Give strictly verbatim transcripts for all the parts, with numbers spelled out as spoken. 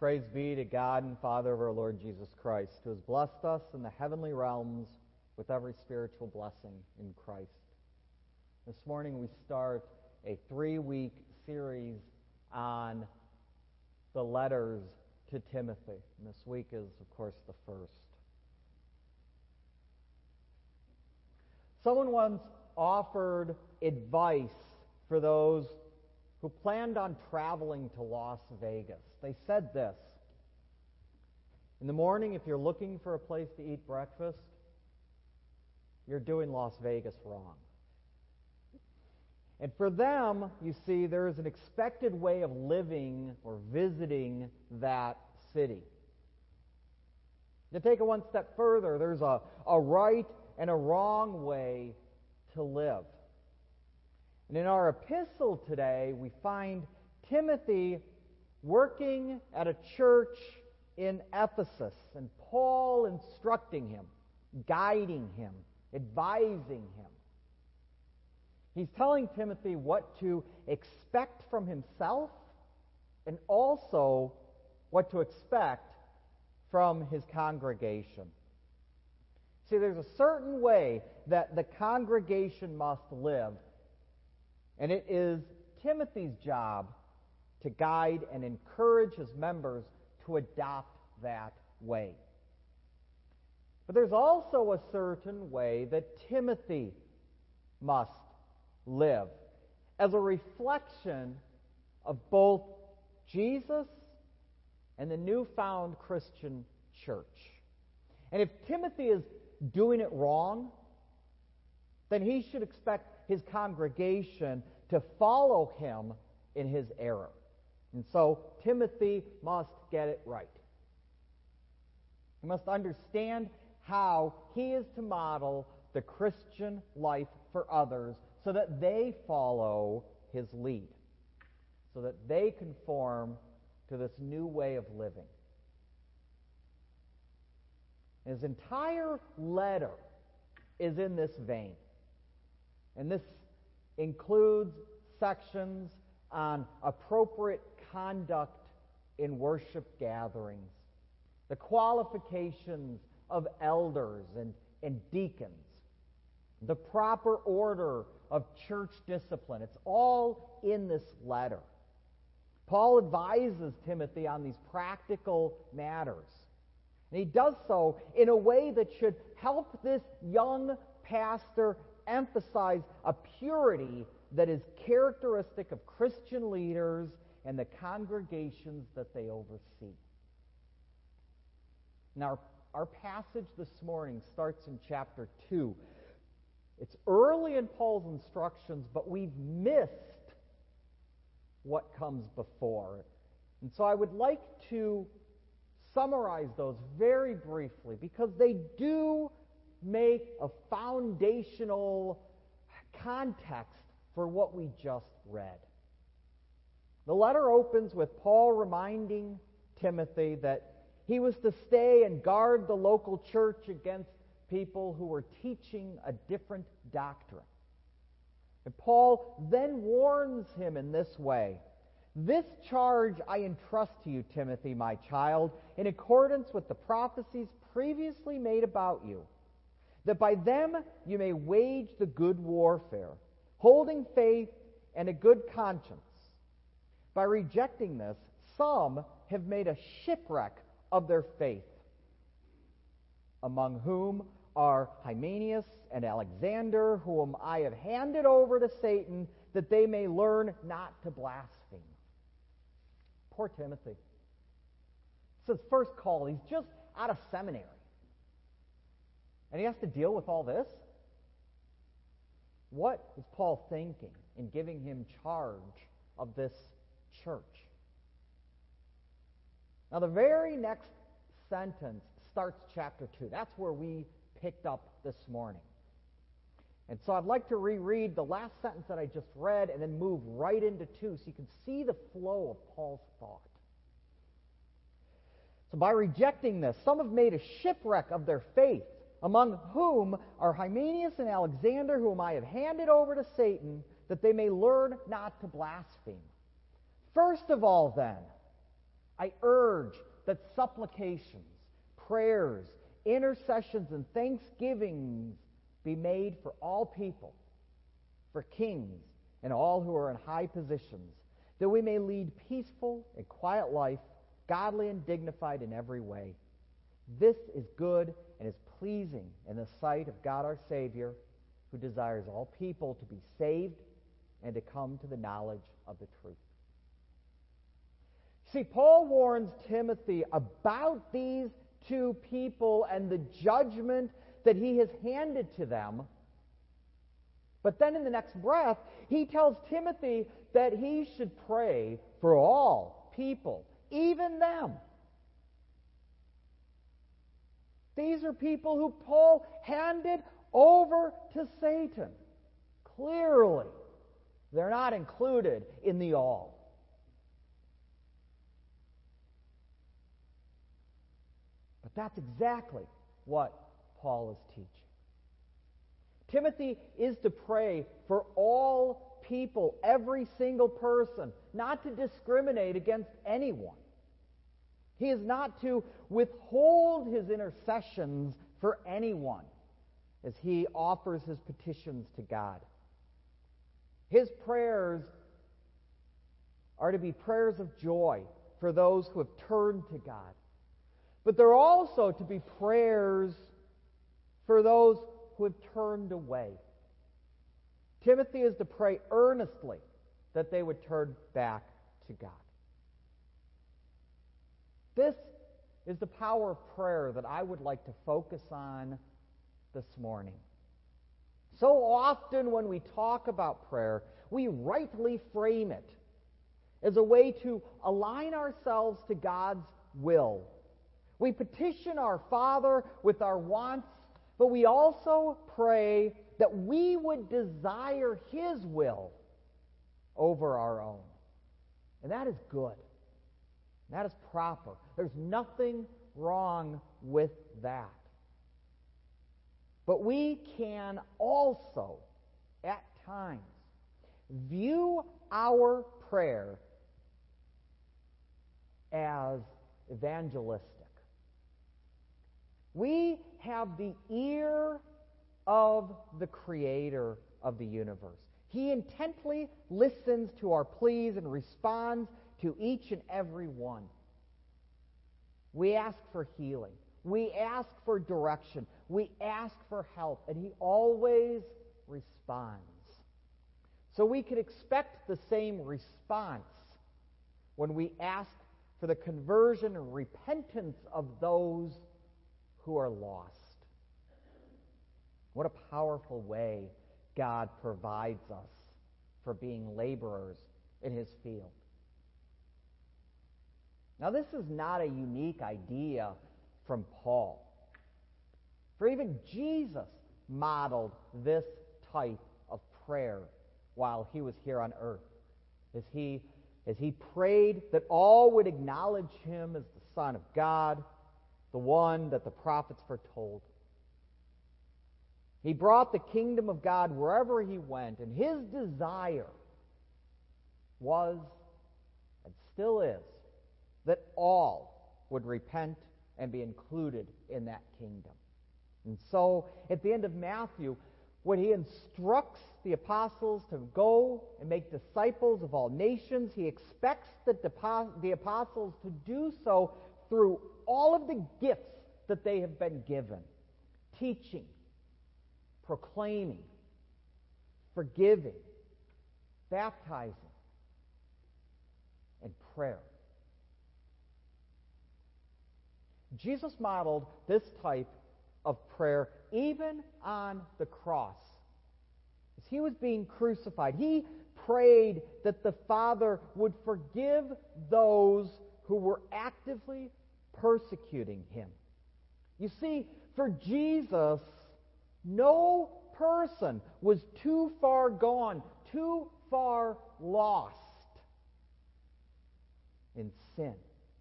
Praise be to God and Father of our Lord Jesus Christ, who has blessed us in the heavenly realms with every spiritual blessing in Christ. This morning we start a three-week series on the letters to Timothy. And this week is, of course, the first. Someone once offered advice for those who planned on traveling to Las Vegas. They said this: in the morning, if you're looking for a place to eat breakfast, you're doing Las Vegas wrong. And for them, you see, there is an expected way of living or visiting that city. To take it one step further, there's a, a right and a wrong way to live. And in our epistle today, we find Timothy working at a church in Ephesus, and Paul instructing him, guiding him, advising him. He's telling Timothy what to expect from himself and also what to expect from his congregation. See, there's a certain way that the congregation must live, and it is Timothy's job to guide and encourage his members to adopt that way. But there's also a certain way that Timothy must live as a reflection of both Jesus and the newfound Christian church. And if Timothy is doing it wrong, then he should expect his congregation to follow him in his error. And so Timothy must get it right. He must understand how he is to model the Christian life for others so that they follow his lead, so that they conform to this new way of living. His entire letter is in this vein. And this includes sections on appropriate conduct in worship gatherings, the qualifications of elders and, and deacons, the proper order of church discipline. It's all in this letter. Paul advises Timothy on these practical matters. And he does so in a way that should help this young pastor emphasize a purity that is characteristic of Christian leaders and the congregations that they oversee. Now, our passage this morning starts in chapter two. It's early in Paul's instructions, but we've missed what comes before. And so I would like to summarize those very briefly because they do make a foundational context for what we just read. The letter opens with Paul reminding Timothy that he was to stay and guard the local church against people who were teaching a different doctrine. And Paul then warns him in this way: "This charge I entrust to you, Timothy, my child, in accordance with the prophecies previously made about you, that by them you may wage the good warfare, holding faith and a good conscience. By rejecting this, some have made a shipwreck of their faith, among whom are Hymenaeus and Alexander, whom I have handed over to Satan, that they may learn not to blaspheme." Poor Timothy. It's his first call. He's just out of seminary. And he has to deal with all this? What is Paul thinking in giving him charge of this church? Now, the very next sentence starts chapter two. That's where we picked up this morning. And so I'd like to reread the last sentence that I just read and then move right into two so you can see the flow of Paul's thought. So by rejecting this, some have made a shipwreck of their faith, among whom are Hymenaeus and Alexander, whom I have handed over to Satan, that they may learn not to blaspheme. First of all, then, I urge that supplications, prayers, intercessions, and thanksgivings be made for all people, for kings and all who are in high positions, that we may lead peaceful and quiet life, godly and dignified in every way. This is good and is pleasing in the sight of God our Savior, who desires all people to be saved and to come to the knowledge of the truth. See, Paul warns Timothy about these two people and the judgment that he has handed to them. But then in the next breath, he tells Timothy that he should pray for all people, even them. These are people who Paul handed over to Satan. Clearly, they're not included in the all. But that's exactly what Paul is teaching. Timothy is to pray for all people, every single person, not to discriminate against anyone. He is not to withhold his intercessions for anyone as he offers his petitions to God. His prayers are to be prayers of joy for those who have turned to God. But they're also to be prayers for those who have turned away. Timothy is to pray earnestly that they would turn back to God. This is the power of prayer that I would like to focus on this morning. So often when we talk about prayer, we rightly frame it as a way to align ourselves to God's will. We petition our Father with our wants, but we also pray that we would desire His will over our own. And that is good. That is proper. There's nothing wrong with that. But we can also, at times, view our prayer as evangelistic. We have the ear of the Creator of the universe. He intently listens to our pleas and responds to each and every one. We ask for healing. We ask for direction. We ask for help, and He always responds. So we can expect the same response when we ask for the conversion and repentance of those who are lost. What a powerful way God provides us for being laborers in His field. Now, this is not a unique idea from Paul. For even Jesus modeled this type of prayer while He was here on earth, as he, as he prayed that all would acknowledge Him as the Son of God, the one that the prophets foretold. He brought the kingdom of God wherever He went, and His desire was, and still is, that all would repent and be included in that kingdom. And so, at the end of Matthew, when He instructs the apostles to go and make disciples of all nations, He expects that the apostles to do so through all of the gifts that they have been given: teaching, proclaiming, forgiving, baptizing, and prayer. Jesus modeled this type of prayer even on the cross. As He was being crucified, He prayed that the Father would forgive those who were actively persecuting Him. You see, for Jesus, no person was too far gone, too far lost in sin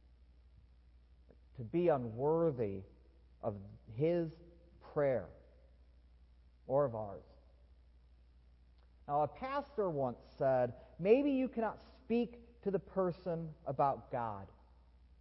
to be unworthy of His prayer or of ours. Now, a pastor once said, maybe you cannot speak to the person about God,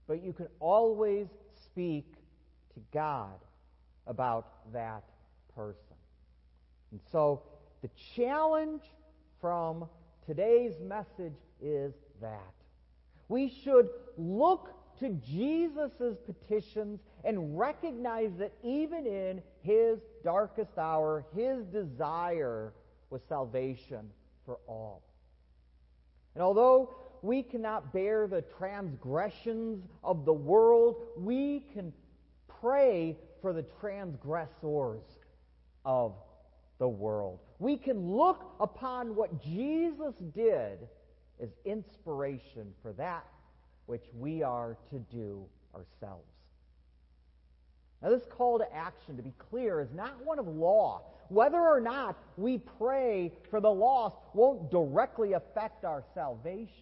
but you can always speak to God about that person. And so the challenge from today's message is that we should look to Jesus' petitions and recognize that even in his darkest hour, his desire was salvation for all. And although we cannot bear the transgressions of the world, we can pray for the transgressors of the world. We can look upon what Jesus did as inspiration for that which we are to do ourselves. Now, this call to action, to be clear, is not one of law. Whether or not we pray for the lost won't directly affect our salvation.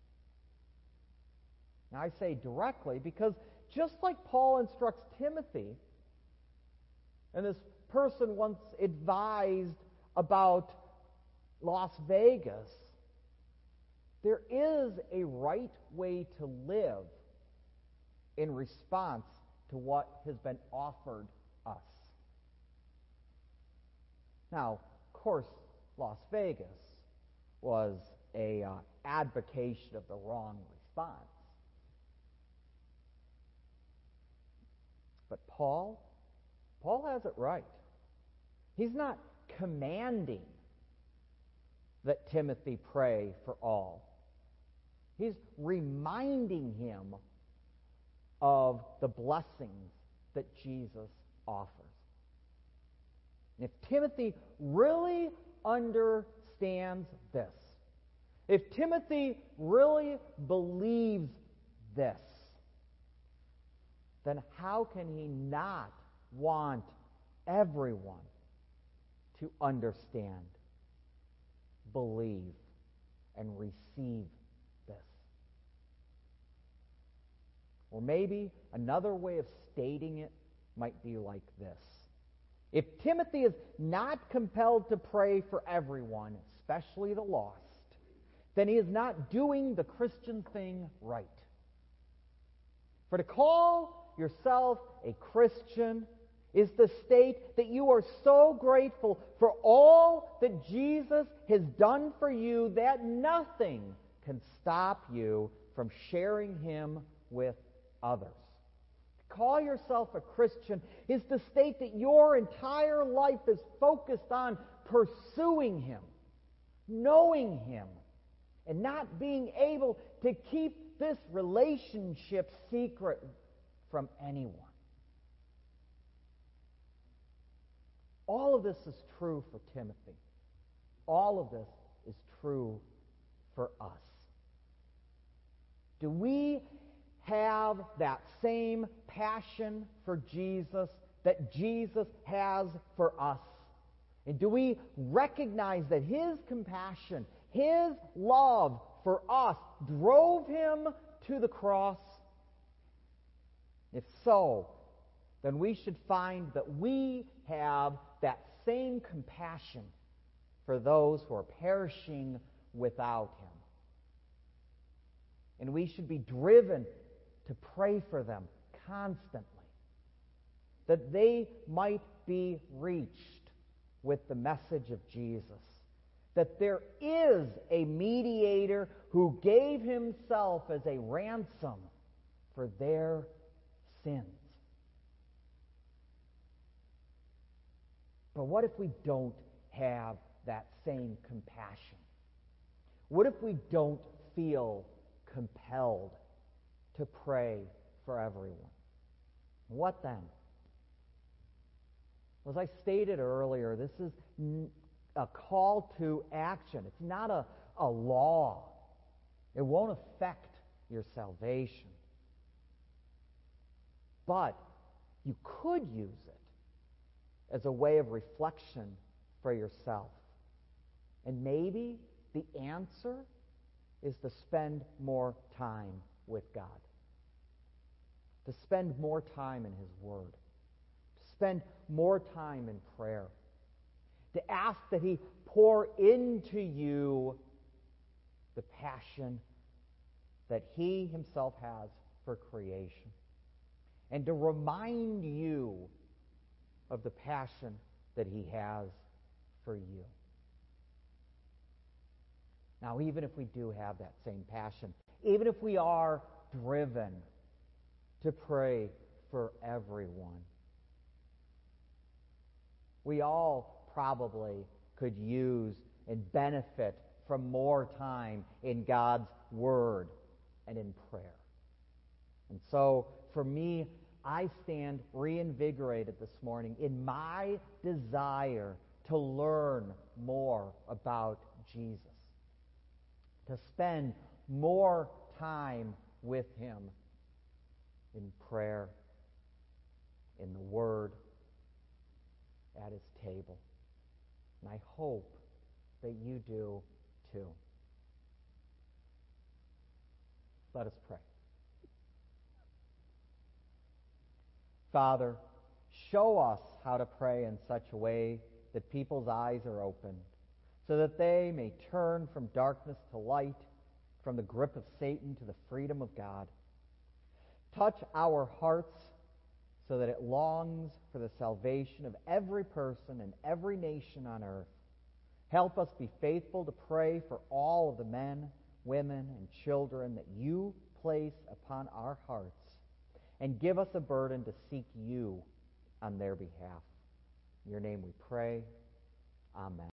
Now, I say directly because just like Paul instructs Timothy, and this person once advised about Las Vegas, there is a right way to live in response to what has been offered us. Now, of course, Las Vegas was a uh, advocation of the wrong response. But Paul, Paul has it right. He's not commanding that Timothy pray for all. He's reminding him of the blessings that Jesus offers. And if Timothy really understands this, if Timothy really believes this, then how can he not want everyone to understand, believe, and receive this? Or maybe another way of stating it might be like this. If Timothy is not compelled to pray for everyone, especially the lost, then he is not doing the Christian thing right. For to call yourself a Christian is to state that you are so grateful for all that Jesus has done for you that nothing can stop you from sharing him with others. To call yourself a Christian is to state that your entire life is focused on pursuing him, knowing him, and not being able to keep this relationship secret from anyone. All of this is true for Timothy. All of this is true for us. Do we have that same passion for Jesus that Jesus has for us? And do we recognize that his compassion, his love for us drove him to the cross? If so, then we should find that we have that same compassion for those who are perishing without him. And we should be driven to pray for them constantly, that they might be reached with the message of Jesus, that there is a mediator who gave himself as a ransom for their sins. But what if we don't have that same compassion? What if we don't feel compelled to pray for everyone? What then? As I stated earlier, this is a call to action. It's not a, a law. It won't affect your salvation. But you could use it as a way of reflection for yourself. And maybe the answer is to spend more time with God, to spend more time in his word, to spend more time in prayer, to ask that he pour into you the passion that he himself has for creation, and to remind you of the passion that he has for you. Now, even if we do have that same passion, even if we are driven to pray for everyone, we all probably could use and benefit from more time in God's Word and in prayer. And so, for me, I stand reinvigorated this morning in my desire to learn more about Jesus, to spend more time with him in prayer, in the Word, at his table. And I hope that you do too. Let us pray. Father, show us how to pray in such a way that people's eyes are opened, so that they may turn from darkness to light, from the grip of Satan to the freedom of God. Touch our hearts so that it longs for the salvation of every person and every nation on earth. Help us be faithful to pray for all of the men, women, and children that you place upon our hearts, and give us a burden to seek you on their behalf. In your name we pray. Amen.